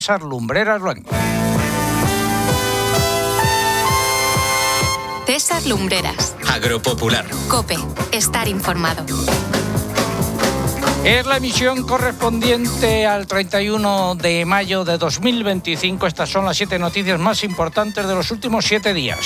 César Lumbreras Luengo. César Lumbreras. Agropopular. COPE. Estar informado. Es la emisión correspondiente al 31 de mayo de 2025. Estas son las 7 noticias más importantes de los últimos 7 días.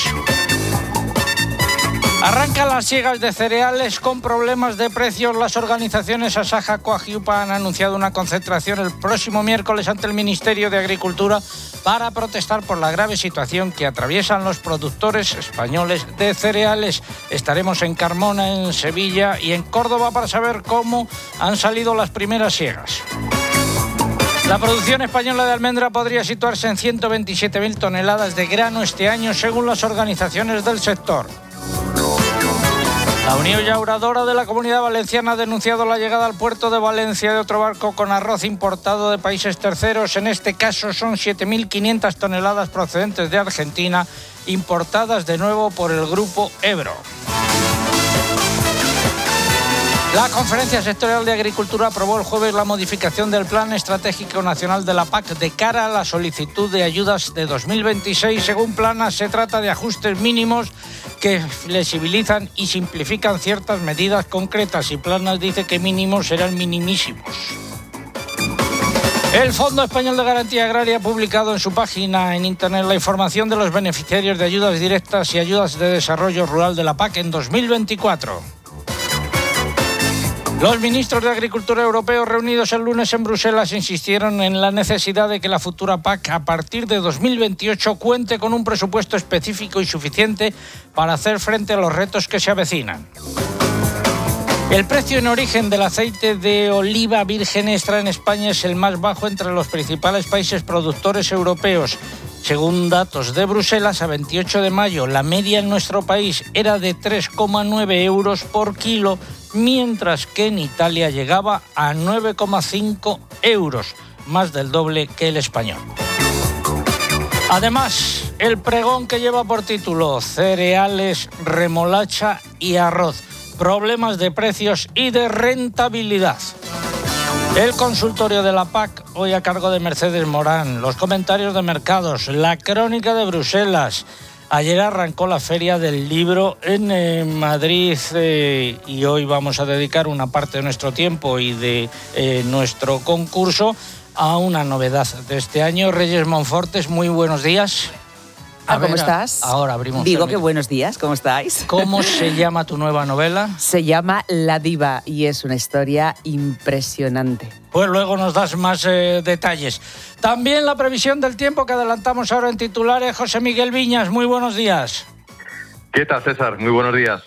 Arrancan las siegas de cereales con problemas de precios. Las organizaciones Asaja, Coag y UPA han anunciado una concentración el próximo miércoles ante el Ministerio de Agricultura para protestar por la grave situación que atraviesan los productores españoles de cereales. Estaremos en Carmona, en Sevilla y en Córdoba para saber cómo han salido las primeras siegas. La producción española de almendra podría situarse en 127.000 toneladas de grano este año, según las organizaciones del sector. La Unión Llauradora de la Comunidad Valenciana ha denunciado la llegada al puerto de Valencia de otro barco con arroz importado de países terceros. En este caso son 7.500 toneladas procedentes de Argentina, importadas de nuevo por el Grupo Ebro. La Conferencia Sectorial de Agricultura aprobó el jueves la modificación del Plan Estratégico Nacional de la PAC de cara a la solicitud de ayudas de 2026. Según Plana, se trata de ajustes mínimos que flexibilizan y simplifican ciertas medidas concretas, y Planas dice que mínimos serán minimísimos. El Fondo Español de Garantía Agraria ha publicado en su página en Internet la información de los beneficiarios de ayudas directas y ayudas de desarrollo rural de la PAC en 2024. Los ministros de Agricultura europeos reunidos el lunes en Bruselas insistieron en la necesidad de que la futura PAC a partir de 2028 cuente con un presupuesto específico y suficiente para hacer frente a los retos que se avecinan. El precio en origen del aceite de oliva virgen extra en España es el más bajo entre los principales países productores europeos. Según datos de Bruselas, a 28 de mayo, la media en nuestro país era de 3,9 euros por kilo, mientras que en Italia llegaba a 9,5 euros, más del doble que el español. Además, el pregón que lleva por título cereales, remolacha y arroz, problemas de precios y de rentabilidad. El consultorio de la PAC, hoy a cargo de Mercedes Morán, los comentarios de mercados, la crónica de Bruselas. Ayer arrancó la Feria del Libro en Madrid y hoy vamos a dedicar una parte de nuestro tiempo y de nuestro concurso a una novedad de este año. Reyes Monfortes, muy buenos días. ¿Cómo estás? Ahora abrimos. Digo que buenos días, ¿cómo estáis? ¿Cómo se llama tu nueva novela? Se llama La Diva y es una historia impresionante. Pues luego nos das más detalles. También la previsión del tiempo que adelantamos ahora en titulares. José Miguel Viñas, muy buenos días. ¿Qué tal, César? Muy buenos días.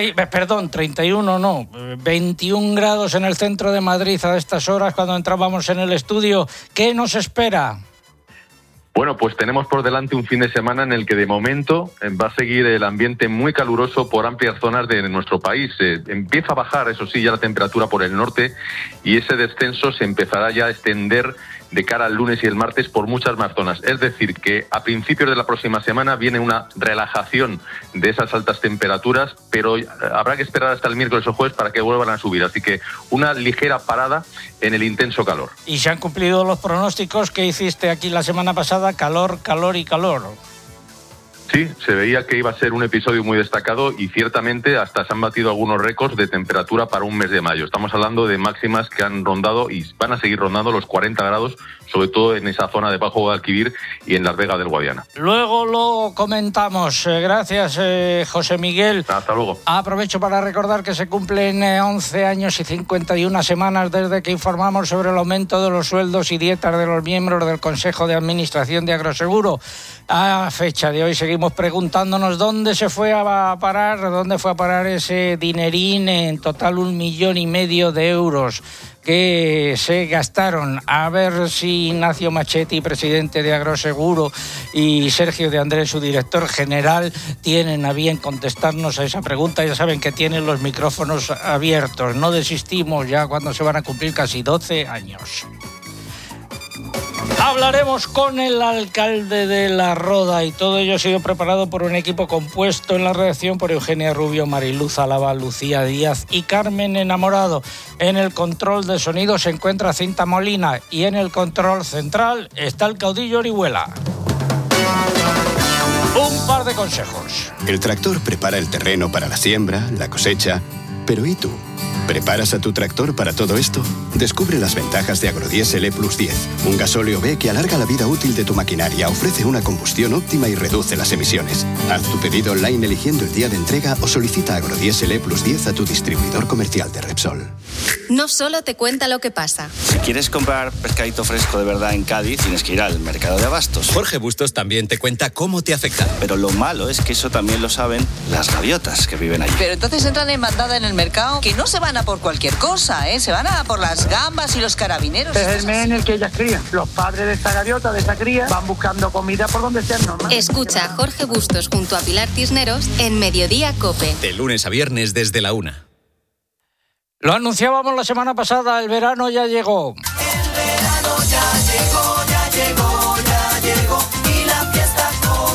31 no, 21 grados en el centro de Madrid a estas horas cuando entrábamos en el estudio. ¿Qué nos espera? Bueno, pues tenemos por delante un fin de semana en el que de momento va a seguir el ambiente muy caluroso por amplias zonas de nuestro país. Empieza a bajar, eso sí, ya la temperatura por el norte y ese descenso se empezará ya a extender de cara al lunes y el martes por muchas más zonas. Es decir, que a principios de la próxima semana viene una relajación de esas altas temperaturas, pero habrá que esperar hasta el miércoles o jueves para que vuelvan a subir. Así que una ligera parada en el intenso calor. ¿Y se han cumplido los pronósticos que hiciste aquí la semana pasada? Calor, calor y calor. Sí, se veía que iba a ser un episodio muy destacado y ciertamente hasta se han batido algunos récords de temperatura para un mes de mayo. Estamos hablando de máximas que han rondado y van a seguir rondando los 40 grados, sobre todo en esa zona de Bajo Guadalquivir y en Las Vegas del Guadiana. Luego lo comentamos. Gracias, José Miguel. Hasta luego. Aprovecho para recordar que se cumplen 11 años y 51 semanas desde que informamos sobre el aumento de los sueldos y dietas de los miembros del Consejo de Administración de Agroseguro. A fecha de hoy seguimos preguntándonos dónde fue a parar ese dinerín, en total 1,5 millones de euros que se gastaron. A ver si Ignacio Machetti, presidente de Agroseguro, y Sergio de Andrés, su director general, tienen a bien contestarnos a esa pregunta. Ya saben que tienen los micrófonos abiertos. No desistimos ya cuando se van a cumplir casi 12 años. Hablaremos con el alcalde de La Roda y todo ello ha sido preparado por un equipo compuesto en la redacción por Eugenia Rubio, Mariluz Álava, Lucía Díaz y Carmen Enamorado. En el control de sonido se encuentra Cinta Molina y en el control central está el caudillo Orihuela. Un par de consejos. El tractor prepara el terreno para la siembra, la cosecha. Pero ¿y tú? ¿Preparas a tu tractor para todo esto? Descubre las ventajas de Agrodiesel E+10, un gasóleo B que alarga la vida útil de tu maquinaria, ofrece una combustión óptima y reduce las emisiones. Haz tu pedido online eligiendo el día de entrega o solicita Agrodiesel E+10 a tu distribuidor comercial de Repsol. No solo te cuenta lo que pasa. Si quieres comprar pescadito fresco de verdad en Cádiz, tienes que ir al mercado de abastos. Jorge Bustos también te cuenta cómo te afecta. Pero lo malo es que eso también lo saben las gaviotas que viven allí. Pero entonces entran en bandada en el mercado, que no se van a por cualquier cosa, ¿eh? Se van a por las gambas y los carabineros. Es el mes en el que ellas crían. Los padres de esta gaviota, de esta cría, van buscando comida por donde sea normal. Escucha a Jorge Bustos junto a Pilar Cisneros en Mediodía COPE. De lunes a viernes desde la 1. Lo anunciábamos la semana pasada, el verano ya llegó. El verano ya llegó y la fiesta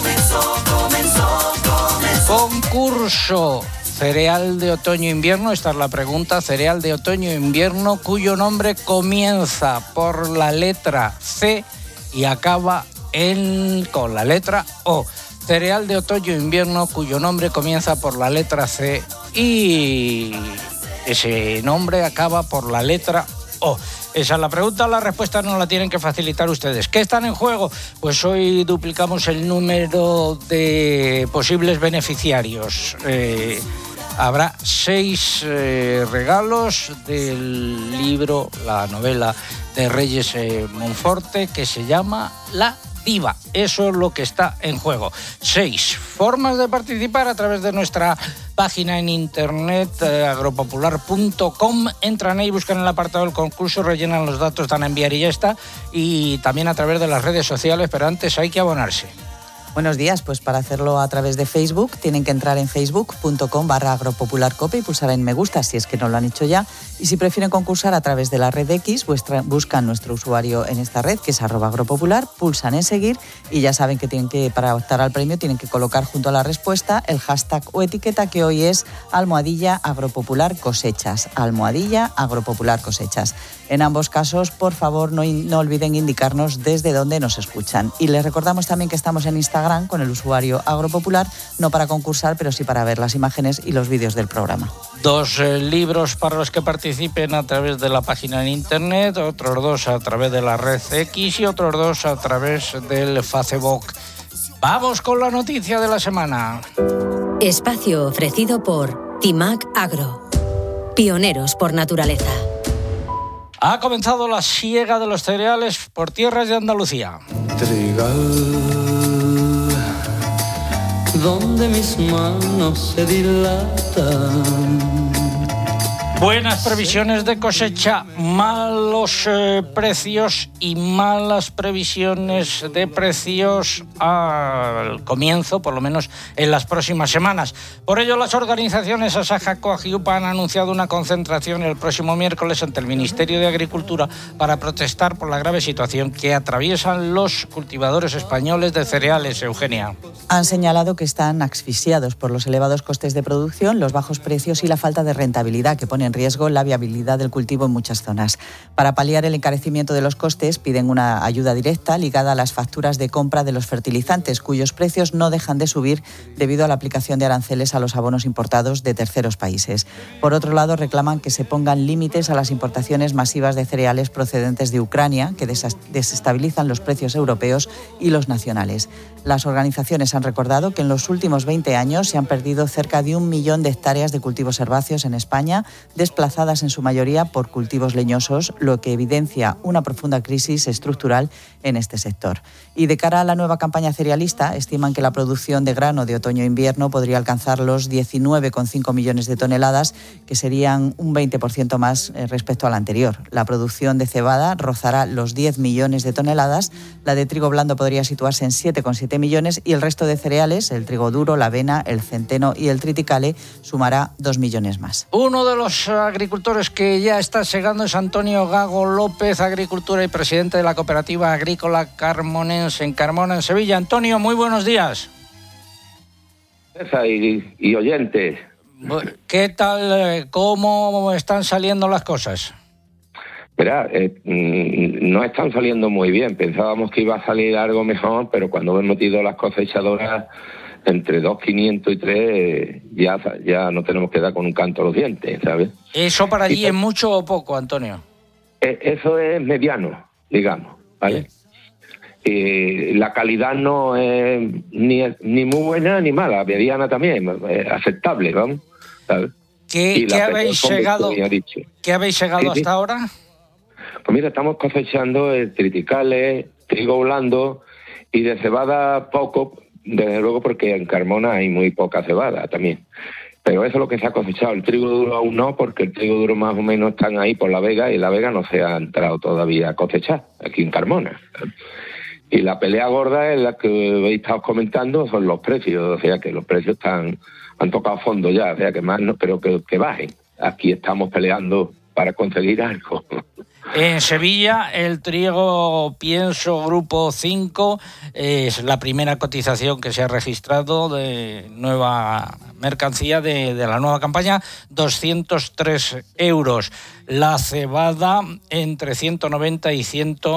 comenzó. Concurso cereal de otoño-invierno, esta es la pregunta, cereal de otoño-invierno cuyo nombre comienza por la letra C y acaba con la letra O. Cereal de otoño-invierno cuyo nombre comienza por la letra C y ese nombre acaba por la letra O. Esa es la pregunta, la respuesta nos la tienen que facilitar ustedes. ¿Qué están en juego? Pues hoy duplicamos el número de posibles beneficiarios. Habrá 6 regalos del libro, la novela de Reyes Monforte, que se llama La Diva. Eso es lo que está en juego. 6 formas de participar a través de nuestra página en internet, agropopular.com. Entran ahí, buscan el apartado del concurso, rellenan los datos, dan a enviar y ya está. Y también a través de las redes sociales, pero antes hay que abonarse. Buenos días, pues para hacerlo a través de Facebook tienen que entrar en facebook.com/agropopularcope y pulsar en me gusta si es que no lo han hecho ya. Y si prefieren concursar a través de la red X, buscan nuestro usuario en esta red, que es @agropopular, pulsan en seguir y ya saben que para optar al premio tienen que colocar junto a la respuesta el hashtag o etiqueta que hoy es @agropopularcosechas, @agropopularcosechas. En ambos casos, por favor, no olviden indicarnos desde dónde nos escuchan. Y les recordamos también que estamos en Instagram con el usuario Agropopular, no para concursar, pero sí para ver las imágenes y los vídeos del programa. 2 libros para los que participen a través de la página en internet, otros 2 a través de la red X y otros 2 a través del Facebook. Vamos con la noticia de la semana. Espacio ofrecido por Timac Agro. Pioneros por naturaleza. Ha comenzado la siega de los cereales por tierras de Andalucía. Donde mis manos se dilatan. Buenas previsiones de cosecha, malos precios y malas previsiones de precios al comienzo, por lo menos en las próximas semanas. Por ello, las organizaciones Asaja, Coag y UPA han anunciado una concentración el próximo miércoles ante el Ministerio de Agricultura para protestar por la grave situación que atraviesan los cultivadores españoles de cereales. Eugenia. Han señalado que están asfixiados por los elevados costes de producción, los bajos precios y la falta de rentabilidad que pone en riesgo la viabilidad del cultivo en muchas zonas. Para paliar el encarecimiento de los costes, piden una ayuda directa ligada a las facturas de compra de los fertilizantes, cuyos precios no dejan de subir debido a la aplicación de aranceles a los abonos importados de terceros países. Por otro lado, reclaman que se pongan límites a las importaciones masivas de cereales procedentes de Ucrania, que desestabilizan los precios europeos y los nacionales. Las organizaciones han recordado que en los últimos 20 años se han perdido cerca de 1 millón de hectáreas de cultivos herbáceos en España, desplazadas en su mayoría por cultivos leñosos, lo que evidencia una profunda crisis estructural en este sector. Y de cara a la nueva campaña cerealista, estiman que la producción de grano de otoño-invierno podría alcanzar los 19,5 millones de toneladas, que serían un 20% más respecto a la anterior. La producción de cebada rozará los 10 millones de toneladas, la de trigo blando podría situarse en 7,7 millones y el resto de cereales, el trigo duro, la avena, el centeno y el triticale, sumará 2 millones más. Uno de los los agricultores que ya está segando es Antonio Gago López, agricultura y presidente de la Cooperativa Agrícola Carmonense en Carmona, en Sevilla. Antonio, muy buenos días. Y oyentes. ¿Qué tal? ¿Cómo están saliendo las cosas? Verá, no están saliendo muy bien. Pensábamos que iba a salir algo mejor, pero cuando hemos metido las cosechadoras entre 2.500 y 3, ya no tenemos que dar con un canto a los dientes, ¿sabes? ¿Eso para allí es mucho o poco, Antonio? Eso es mediano, digamos, ¿vale? La calidad no es ni muy buena ni mala, mediana también, aceptable, ¿vamos? ¿Sabes? ¿Qué habéis llegado hasta ahora? Pues mira, estamos cosechando triticales, trigo blando y de cebada poco, desde luego porque en Carmona hay muy poca cebada también. Pero eso es lo que se ha cosechado. El trigo duro aún no, porque el trigo duro más o menos están ahí por La Vega y La Vega no se ha entrado todavía a cosechar, aquí en Carmona. Y la pelea gorda es la que habéis estado comentando, son los precios. O sea, que los precios han tocado fondo ya, o sea, que más no, pero que bajen. Aquí estamos peleando para conseguir algo. En Sevilla, el trigo pienso grupo 5 es la primera cotización que se ha registrado de nueva mercancía de la nueva campaña, 203 euros. La cebada entre 190 y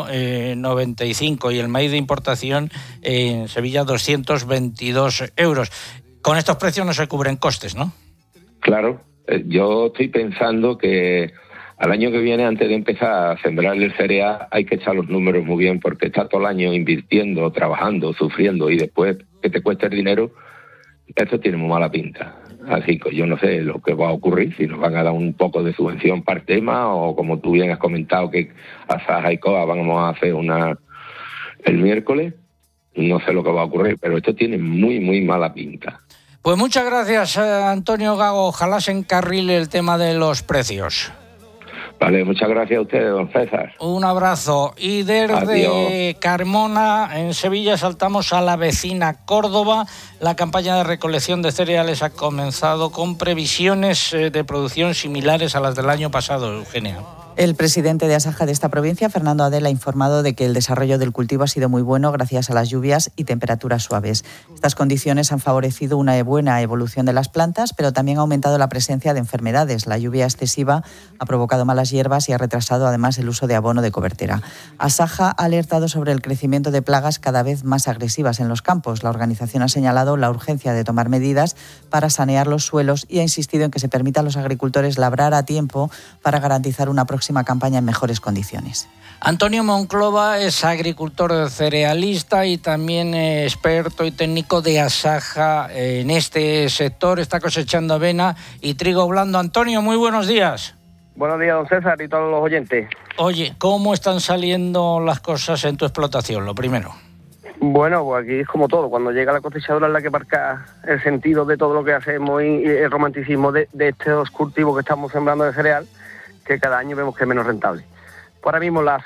195 y el maíz de importación en Sevilla 222 euros. Con estos precios no se cubren costes, ¿no? Claro, yo estoy pensando que al año que viene, antes de empezar a sembrar el cereal, hay que echar los números muy bien, porque está todo el año invirtiendo, trabajando, sufriendo, y después que te cueste el dinero, esto tiene muy mala pinta. Así que yo no sé lo que va a ocurrir, si nos van a dar un poco de subvención para el tema, o como tú bien has comentado, que Asaja y COA vamos a hacer el miércoles. No sé lo que va a ocurrir, pero esto tiene muy, muy mala pinta. Pues muchas gracias, Antonio Gago. Ojalá se encarrile el tema de los precios. Vale, muchas gracias a ustedes, don César. Un abrazo. Y desde Carmona, en Sevilla, saltamos a la vecina Córdoba. La campaña de recolección de cereales ha comenzado con previsiones de producción similares a las del año pasado, Eugenia. El presidente de Asaja de esta provincia, Fernando Adel, ha informado de que el desarrollo del cultivo ha sido muy bueno gracias a las lluvias y temperaturas suaves. Estas condiciones han favorecido una buena evolución de las plantas, pero también ha aumentado la presencia de enfermedades. La lluvia excesiva ha provocado malas hierbas y ha retrasado además el uso de abono de cobertera. Asaja ha alertado sobre el crecimiento de plagas cada vez más agresivas en los campos. La organización ha señalado la urgencia de tomar medidas para sanear los suelos y ha insistido en que se permita a los agricultores labrar a tiempo para garantizar una próxima campaña en mejores condiciones. Antonio Monclova es agricultor cerealista y también experto y técnico de Asaja en este sector. Está cosechando avena y trigo blando. Antonio, muy buenos días. Buenos días, don César, y todos los oyentes. Oye, ¿cómo están saliendo las cosas en tu explotación? Lo primero. Bueno, pues aquí es como todo. Cuando llega la cosechadora es la que marca el sentido de todo lo que hacemos y el romanticismo de estos cultivos que estamos sembrando de cereal, que cada año vemos que es menos rentable. Pues ahora mismo la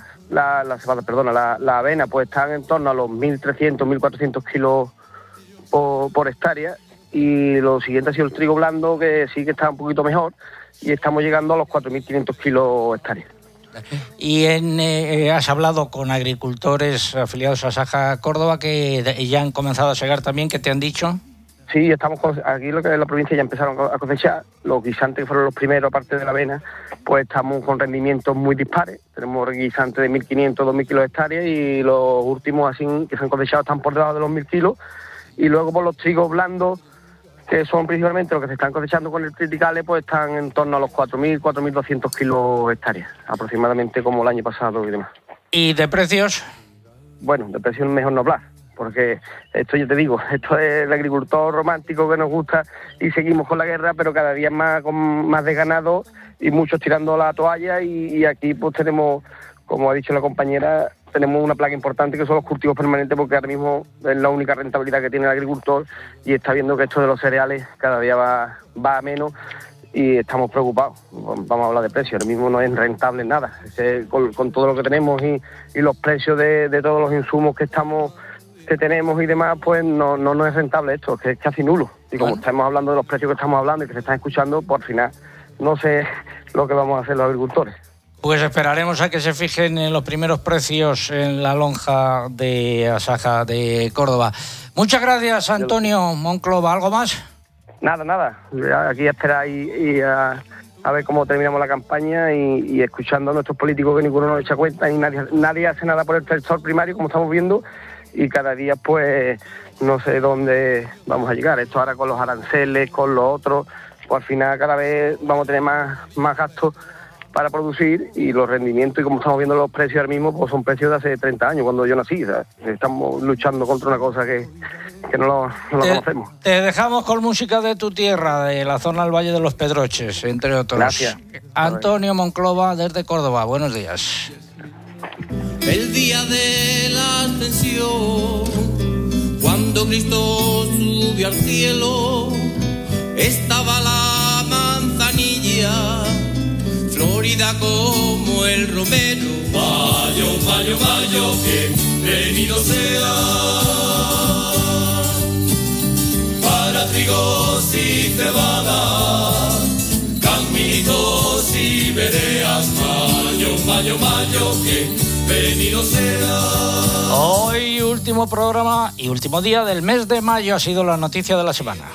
avena, pues están en torno a los 1.300, 1.400 kilos por hectárea, y lo siguiente ha sido el trigo blando, que sí que está un poquito mejor, y estamos llegando a los 4.500 kilos hectárea. Y has hablado con agricultores afiliados a Asaja Córdoba que ya han comenzado a segar también, ¿qué te han dicho? Sí, estamos aquí en la provincia ya empezaron a cosechar. Los guisantes que fueron los primeros, aparte de la avena, pues estamos con rendimientos muy dispares. Tenemos guisantes de 1.500, 2.000 kilos hectáreas, y los últimos así que se han cosechado están por debajo de los 1.000 kilos. Y luego por los trigos blandos, que son principalmente los que se están cosechando con el triticale, pues están en torno a los 4.000, 4.200 kilos hectáreas, aproximadamente como el año pasado y demás. ¿Y de precios? Bueno, de precios mejor no hablar, porque esto, yo te digo, esto es el agricultor romántico que nos gusta y seguimos con la guerra, pero cada día más con más desganado y muchos tirando la toalla, y aquí pues tenemos, como ha dicho la compañera, tenemos una plaga importante que son los cultivos permanentes, porque ahora mismo es la única rentabilidad que tiene el agricultor y está viendo que esto de los cereales cada día va a menos y estamos preocupados. Vamos a hablar de precios, ahora mismo no es rentable nada. Con todo lo que tenemos y los precios de todos los insumos que tenemos y demás, pues no es rentable esto, que es casi nulo. Y como estamos hablando de los precios que estamos hablando y que se están escuchando, por final no sé lo que vamos a hacer los agricultores. Pues esperaremos a que se fijen en los primeros precios en la lonja de Asaja de Córdoba. Muchas gracias, Antonio Monclova. ¿Algo más? Nada. Aquí a esperar y a ver cómo terminamos la campaña y escuchando a nuestros políticos, que ninguno nos echa cuenta y nadie hace nada por el sector primario, como estamos viendo, y cada día pues no sé dónde vamos a llegar. Esto ahora con los aranceles, con los otros, pues al final cada vez vamos a tener más gastos para producir, y los rendimientos, y como estamos viendo los precios ahora mismo, pues son precios de hace 30 años, cuando yo nací. ¿Sabes? Estamos luchando contra una cosa que no lo conocemos. Te dejamos con música de tu tierra, de la zona del Valle de los Pedroches, entre otros. Gracias. Antonio Monclova, desde Córdoba. Buenos días. El día de la ascensión, cuando Cristo subió al cielo, estaba la manzanilla florida como el romero. Mayo, mayo, mayo, bienvenido sea para trigos y cebada, caminitos y veredas. Mayo, mayo, mayo, bienvenido sea. Hoy último programa y último día del mes de mayo ha sido la noticia de la semana.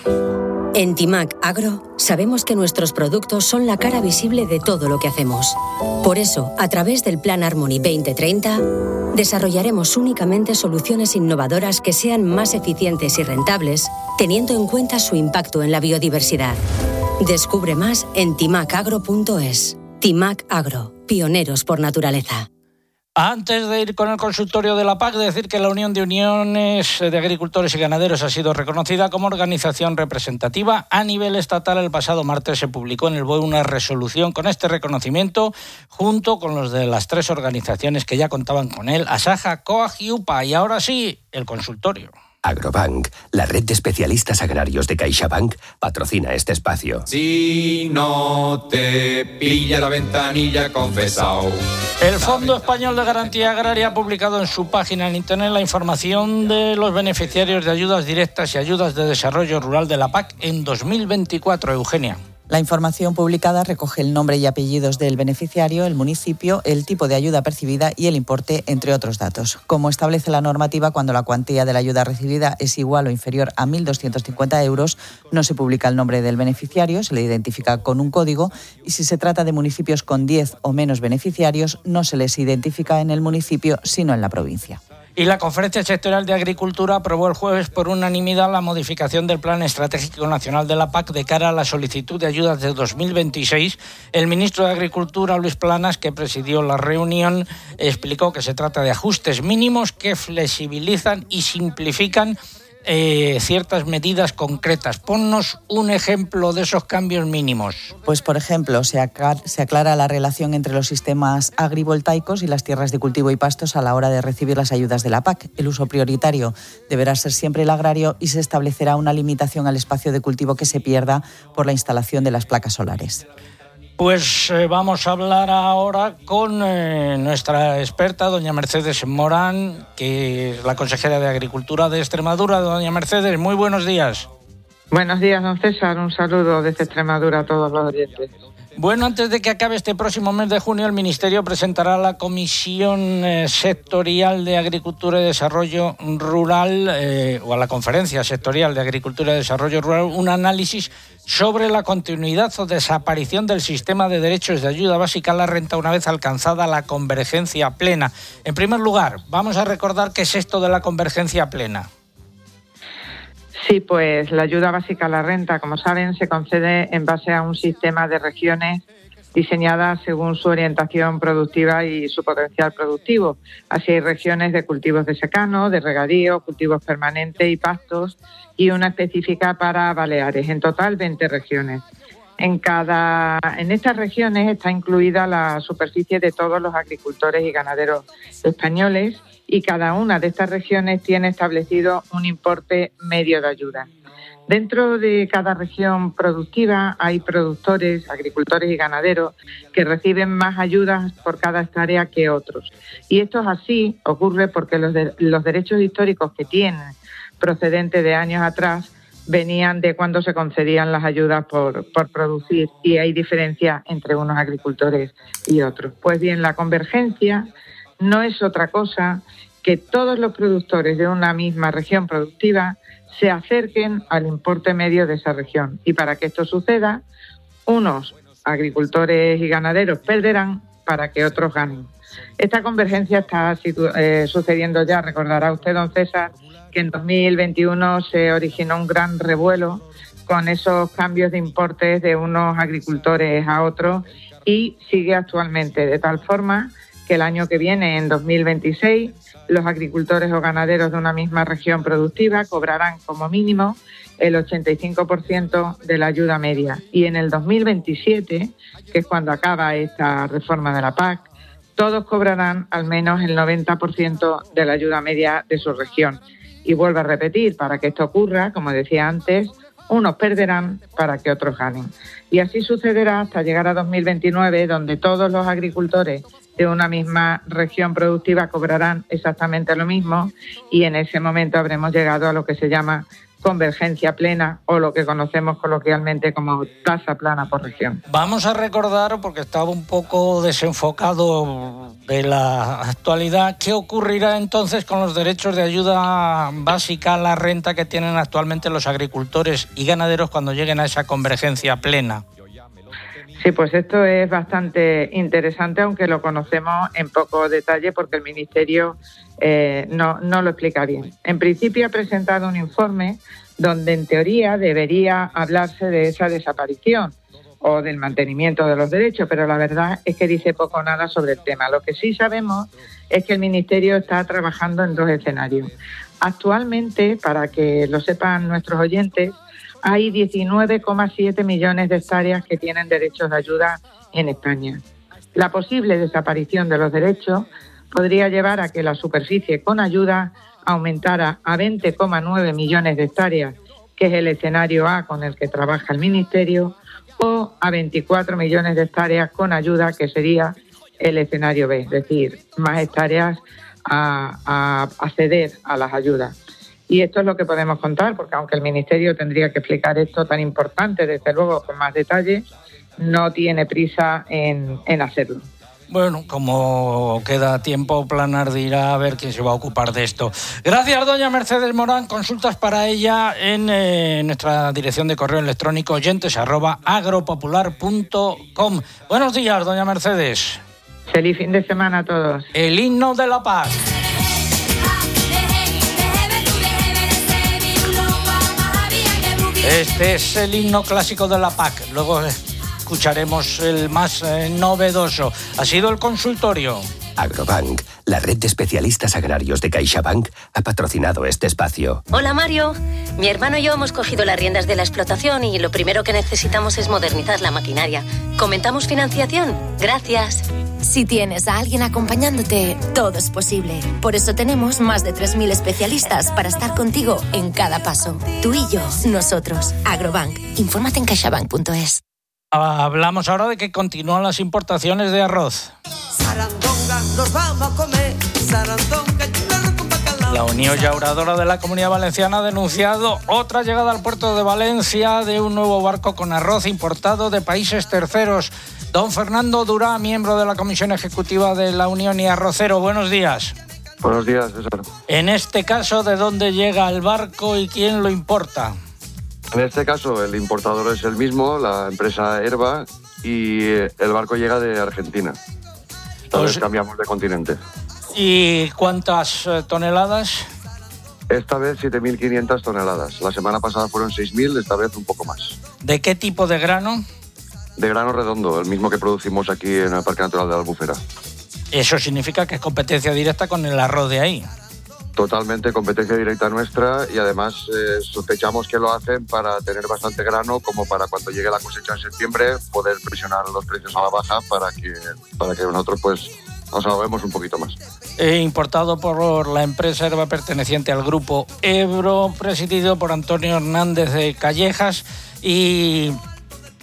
En Timac Agro sabemos que nuestros productos son la cara visible de todo lo que hacemos. Por eso, a través del Plan Harmony 2030, desarrollaremos únicamente soluciones innovadoras que sean más eficientes y rentables, teniendo en cuenta su impacto en la biodiversidad. Descubre más en timacagro.es. Timac Agro, pioneros por naturaleza. Antes de ir con el consultorio de la PAC, decir que la Unión de Uniones de Agricultores y Ganaderos ha sido reconocida como organización representativa a nivel estatal. El pasado martes se publicó en el BOE una resolución con este reconocimiento, junto con los de las 3 organizaciones que ya contaban con él, Asaja, COAG y UPA. Y ahora sí, el consultorio. Agrobank, la red de especialistas agrarios de CaixaBank, patrocina este espacio. Si no te pilla la ventanilla, confesao. El Fondo Español de Garantía Agraria ha publicado en su página en internet la información de los beneficiarios de ayudas directas y ayudas de desarrollo rural de la PAC en 2024. Eugenia. La información publicada recoge el nombre y apellidos del beneficiario, el municipio, el tipo de ayuda percibida y el importe, entre otros datos. Como establece la normativa, cuando la cuantía de la ayuda recibida es igual o inferior a 1.250 euros, no se publica el nombre del beneficiario, se le identifica con un código, y si se trata de municipios con 10 o menos beneficiarios, no se les identifica en el municipio, sino en la provincia. Y la Conferencia Sectorial de Agricultura aprobó el jueves por unanimidad la modificación del Plan Estratégico Nacional de la PAC de cara a la solicitud de ayudas de 2026. El ministro de Agricultura, Luis Planas, que presidió la reunión, explicó que se trata de ajustes mínimos que flexibilizan y simplifican ciertas medidas concretas. Ponnos un ejemplo de esos cambios mínimos. Pues, por ejemplo, se aclara la relación entre los sistemas agrivoltaicos y las tierras de cultivo y pastos a la hora de recibir las ayudas de la PAC. El uso prioritario deberá ser siempre el agrario y se establecerá una limitación al espacio de cultivo que se pierda por la instalación de las placas solares. Pues vamos a hablar ahora con nuestra experta, doña Mercedes Morán, que es la consejera de Agricultura de Extremadura. Doña Mercedes, muy buenos días. Buenos días, don César. Un saludo desde Extremadura a todos los oyentes. Bueno, antes de que acabe este próximo mes de junio, el Ministerio presentará a la Comisión Sectorial de Agricultura y Desarrollo Rural, o a la Conferencia Sectorial de Agricultura y Desarrollo Rural, un análisis sobre la continuidad o desaparición del sistema de derechos de ayuda básica a la renta una vez alcanzada la convergencia plena. En primer lugar, vamos a recordar qué es esto de la convergencia plena. Sí, pues la ayuda básica a la renta, como saben, se concede en base a un sistema de regiones diseñadas según su orientación productiva y su potencial productivo. Así hay regiones de cultivos de secano, de regadío, cultivos permanentes y pastos, y una específica para Baleares. En total, 20 regiones. En estas regiones está incluida la superficie de todos los agricultores y ganaderos españoles, y cada una de estas regiones tiene establecido un importe medio de ayuda. Dentro de cada región productiva hay productores, agricultores y ganaderos que reciben más ayudas por cada hectárea que otros. Y esto es así, ocurre porque los derechos históricos que tienen procedentes de años atrás venían de cuando se concedían las ayudas por producir, y hay diferencia entre unos agricultores y otros. Pues bien, la convergencia no es otra cosa que todos los productores de una misma región productiva se acerquen al importe medio de esa región. Y para que esto suceda, unos agricultores y ganaderos perderán para que otros ganen. Esta convergencia está sucediendo ya. Recordará usted, don César, que en 2021 se originó un gran revuelo con esos cambios de importes de unos agricultores a otros, y sigue actualmente, de tal forma que el año que viene, en 2026, los agricultores o ganaderos de una misma región productiva cobrarán como mínimo el 85% de la ayuda media. Y en el 2027, que es cuando acaba esta reforma de la PAC, todos cobrarán al menos el 90% de la ayuda media de su región. Y vuelvo a repetir, para que esto ocurra, como decía antes, unos perderán para que otros ganen. Y así sucederá hasta llegar a 2029, donde todos los agricultores de una misma región productiva cobrarán exactamente lo mismo, y en ese momento habremos llegado a lo que se llama convergencia plena, o lo que conocemos coloquialmente como tasa plana por región. Vamos a recordar, porque estaba un poco desenfocado de la actualidad, ¿qué ocurrirá entonces con los derechos de ayuda básica a la renta que tienen actualmente los agricultores y ganaderos cuando lleguen a esa convergencia plena? Sí, pues esto es bastante interesante, aunque lo conocemos en poco detalle porque el Ministerio no lo explica bien. En principio ha presentado un informe donde en teoría debería hablarse de esa desaparición o del mantenimiento de los derechos, pero la verdad es que dice poco o nada sobre el tema. Lo que sí sabemos es que el Ministerio está trabajando en dos escenarios. Actualmente, para que lo sepan nuestros oyentes, hay 19,7 millones de hectáreas que tienen derechos de ayuda en España. La posible desaparición de los derechos podría llevar a que la superficie con ayuda aumentara a 20,9 millones de hectáreas, que es el escenario A con el que trabaja el Ministerio, o a 24 millones de hectáreas con ayuda, que sería el escenario B, es decir, más hectáreas a acceder a las ayudas. Y esto es lo que podemos contar, porque aunque el Ministerio tendría que explicar esto tan importante, desde luego, con más detalle, no tiene prisa en hacerlo. Bueno, como queda tiempo, Planar dirá a ver quién se va a ocupar de esto. Gracias, doña Mercedes Morán. Consultas para ella en nuestra dirección de correo electrónico oyentes@agropopular.com. Buenos días, doña Mercedes. Feliz fin de semana a todos. El himno de la paz. Este es el himno clásico de la PAC. Luego escucharemos el más novedoso. Ha sido el consultorio. Agrobank, la red de especialistas agrarios de CaixaBank, ha patrocinado este espacio. Hola, Mario. Mi hermano y yo hemos cogido las riendas de la explotación y lo primero que necesitamos es modernizar la maquinaria. ¿Comentamos financiación? Gracias. Si tienes a alguien acompañándote, todo es posible. Por eso tenemos más de 3.000 especialistas para estar contigo en cada paso. Tú y yo, nosotros. Agrobank. Infórmate en caixabank.es. Hablamos ahora de que continúan las importaciones de arroz. Nos vamos a comer sarandonga. La Unión Llauradora de la Comunidad Valenciana ha denunciado otra llegada al puerto de Valencia de un nuevo barco con arroz importado de países terceros. Don Fernando Durá, miembro de la Comisión Ejecutiva de la Unión y Arrocero. Buenos días. Buenos días, César. En este caso, ¿de dónde llega el barco y quién lo importa? En este caso, el importador es el mismo, la empresa Herba, y el barco llega de Argentina. Esta vez cambiamos de continente. ¿Y cuántas toneladas? Esta vez 7.500 toneladas. La semana pasada fueron 6.000, esta vez un poco más. ¿De qué tipo de grano? De grano redondo, el mismo que producimos aquí en el Parque Natural de la Albufera. Eso significa que es competencia directa con el arroz de ahí. Totalmente competencia directa nuestra, y además sospechamos que lo hacen para tener bastante grano, como para cuando llegue la cosecha en septiembre poder presionar los precios a la baja para que nosotros pues nos ahoguemos un poquito más. Importado por la empresa Herba perteneciente al grupo Ebro, presidido por Antonio Hernández de Callejas, y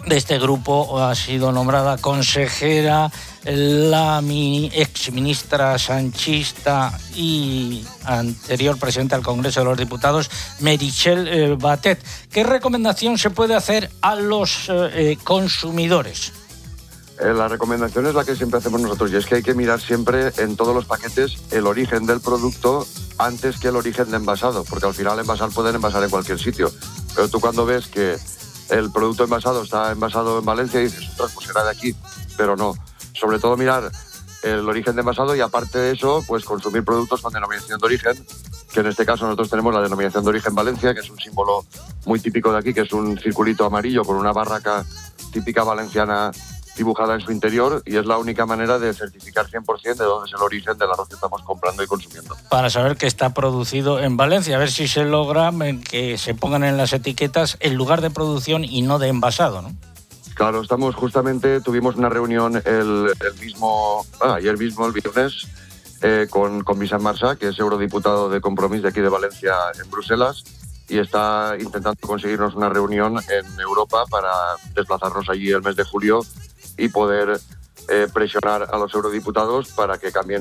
de este grupo ha sido nombrada consejera la exministra sanchista y anterior presidenta del Congreso de los Diputados, Meritxell Batet. ¿Qué recomendación se puede hacer a los consumidores? La recomendación es la que siempre hacemos nosotros, y es que hay que mirar siempre en todos los paquetes el origen del producto antes que el origen de envasado, porque al final pueden envasar en cualquier sitio. Pero tú cuando ves que el producto envasado está envasado en Valencia y dices, ostras, pues será de aquí, pero no. Sobre todo mirar el origen de envasado y aparte de eso, pues consumir productos con denominación de origen, que en este caso nosotros tenemos la denominación de origen Valencia, que es un símbolo muy típico de aquí, que es un circulito amarillo con una barraca típica valenciana dibujada en su interior, y es la única manera de certificar 100% de dónde es el origen del arroz que estamos comprando y consumiendo. Para saber que está producido en Valencia, a ver si se logra que se pongan en las etiquetas el lugar de producción y no de envasado, ¿no? Claro, tuvimos una reunión ayer mismo, el viernes, con Vicent Marsá, que es eurodiputado de Compromís de aquí de Valencia en Bruselas, y está intentando conseguirnos una reunión en Europa para desplazarnos allí el mes de julio y poder presionar a los eurodiputados para que cambien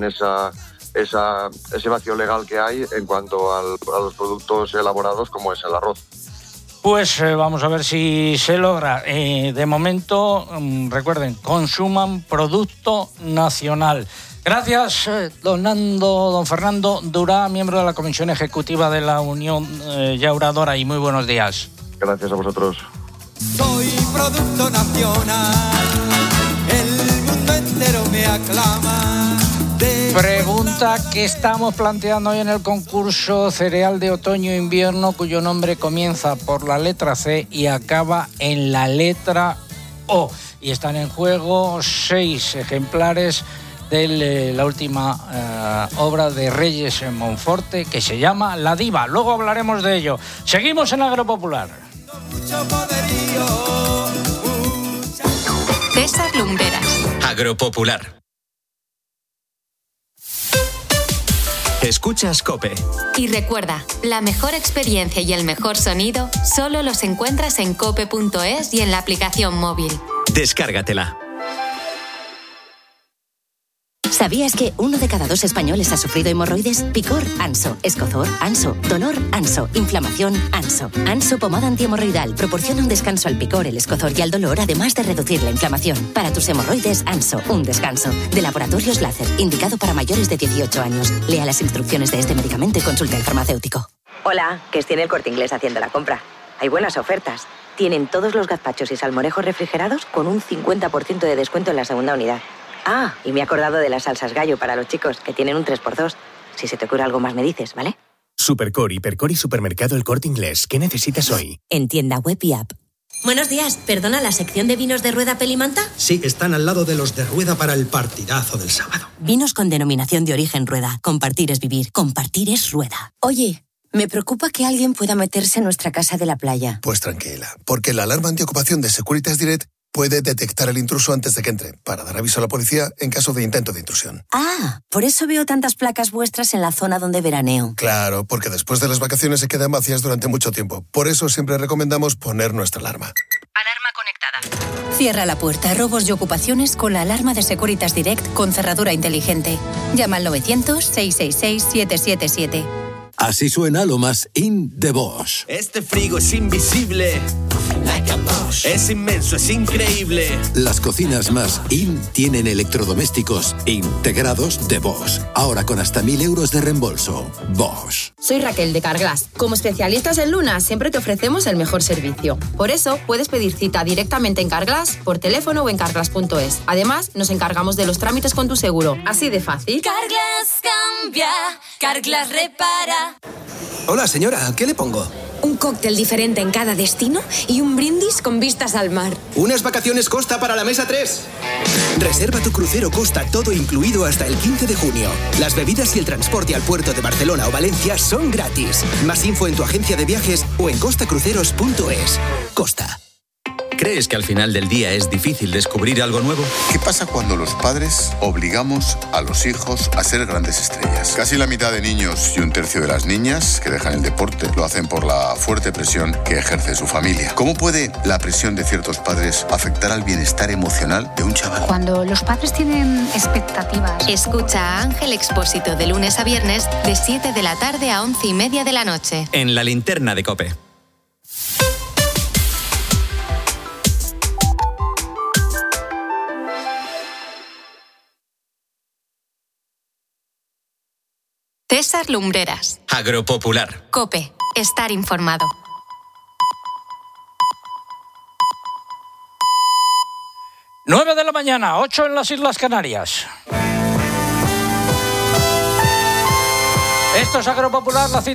ese vacío legal que hay en cuanto a los productos elaborados como es el arroz. Pues vamos a ver si se logra. De momento, recuerden, consuman producto nacional. Gracias, don Fernando Durá, miembro de la Comisión Ejecutiva de la Unión Llauradora, y muy buenos días. Gracias a vosotros. Soy producto nacional, el mundo entero me aclama. Pregunta que estamos planteando hoy en el concurso Cereal de Otoño-Invierno, cuyo nombre comienza por la letra C y acaba en la letra O. Y están en juego 6 ejemplares de la última obra de Reyes en Monforte, que se llama La Diva. Luego hablaremos de ello. Seguimos en Agropopular. César Lumberas. Agropopular. Escuchas COPE. Y recuerda, la mejor experiencia y el mejor sonido solo los encuentras en cope.es y en la aplicación móvil. Descárgatela. ¿Sabías que 1 de cada 2 españoles ha sufrido hemorroides? Picor, Anso. Escozor, Anso. Dolor, Anso. Inflamación, Anso. Anso pomada antihemorroidal proporciona un descanso al picor, el escozor y al dolor, además de reducir la inflamación. Para tus hemorroides, Anso, un descanso. De Laboratorios Láser, indicado para mayores de 18 años. Lea las instrucciones de este medicamento y consulte al farmacéutico. Hola, que es tiene el Corte Inglés haciendo la compra. Hay buenas ofertas. Tienen todos los gazpachos y salmorejos refrigerados con un 50% de descuento en la segunda unidad. Ah, y me he acordado de las salsas gallo para los chicos, que tienen un 3x2. Si se te ocurre algo más me dices, ¿vale? Supercor, Hipercor y Supermercado El Corte Inglés. ¿Qué necesitas hoy? En tienda web y app. Buenos días, ¿perdona la sección de vinos de Rueda Pelimanta? Sí, están al lado de los de Rueda para el partidazo del sábado. Vinos con denominación de origen Rueda. Compartir es vivir, compartir es Rueda. Oye, me preocupa que alguien pueda meterse en nuestra casa de la playa. Pues tranquila, porque la alarma antiocupación de Securitas Direct puede detectar el intruso antes de que entre, para dar aviso a la policía en caso de intento de intrusión. Ah, por eso veo tantas placas vuestras en la zona donde veraneo. Claro, porque después de las vacaciones se quedan vacías durante mucho tiempo. Por eso siempre recomendamos poner nuestra alarma. Alarma conectada. Cierra la puerta a robos y ocupaciones con la alarma de Securitas Direct con cerradura inteligente. Llama al 900-666-777. Así suena lo más in de Bosch. Este frigo es invisible. Like a Bosch. Es inmenso, es increíble. Las cocinas más in tienen electrodomésticos integrados de Bosch. Ahora con hasta 1.000 euros de reembolso. Bosch. Soy Raquel de Carglass. Como especialistas en Luna, siempre te ofrecemos el mejor servicio. Por eso, puedes pedir cita directamente en Carglass, por teléfono o en carglass.es. Además, nos encargamos de los trámites con tu seguro. Así de fácil. Carglass cambia, Carglass repara. Hola, señora, ¿qué le pongo? Un cóctel diferente en cada destino y un brindis con vistas al mar. Unas vacaciones Costa para la mesa 3. Reserva tu crucero Costa todo incluido hasta el 15 de junio. Las bebidas y el transporte al puerto de Barcelona o Valencia son gratis. Más info en tu agencia de viajes o en costacruceros.es. Costa. ¿Crees que al final del día es difícil descubrir algo nuevo? ¿Qué pasa cuando los padres obligamos a los hijos a ser grandes estrellas? Casi la mitad de niños y un tercio de las niñas que dejan el deporte lo hacen por la fuerte presión que ejerce su familia. ¿Cómo puede la presión de ciertos padres afectar al bienestar emocional de un chaval? Cuando los padres tienen expectativas. Escucha a Ángel Expósito de lunes a viernes de 7 de la tarde a 11:30 de la noche. En la linterna de COPE. César Lumbreras. Agropopular. COPE. Estar informado. Nueve de la mañana, 8 en las Islas Canarias. Esto es Agropopular, la cita